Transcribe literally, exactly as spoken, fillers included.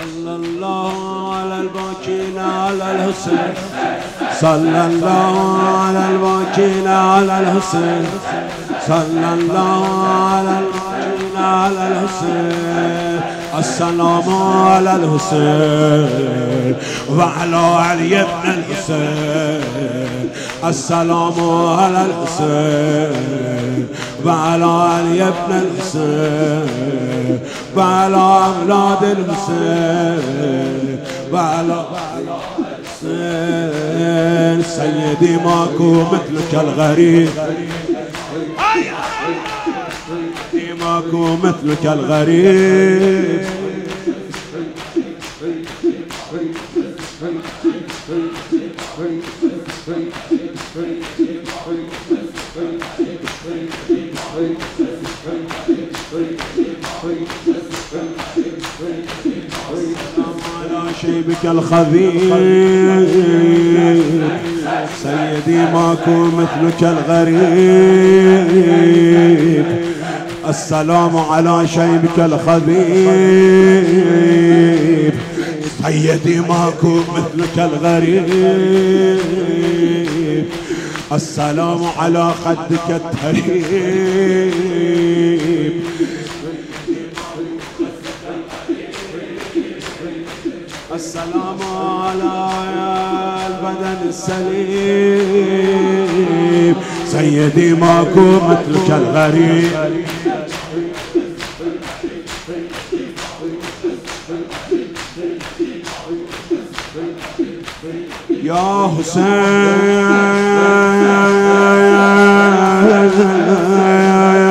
صلى الله على الباكين على الحسين صلى الله على الباكين على الحسين صلى الله على الباكين على الحسين السلام على الحسين وعلى علي بن الحسين السلام على الحسين وعلى علي بن الحسين وعلى أولاد الحسين وعلى الحسين سيدي ماكو مثلك الغريب سيدي ماكو مثلك الغريب على شيبك الخبيث سيدي ماكو مثلك الغريب السلام على شيبك الخبيث سيدي ماكو مثلك الغريب السلام على خدك التريب السلام على البدن السليم سيدي ماكو مثلك الغريب يا حسين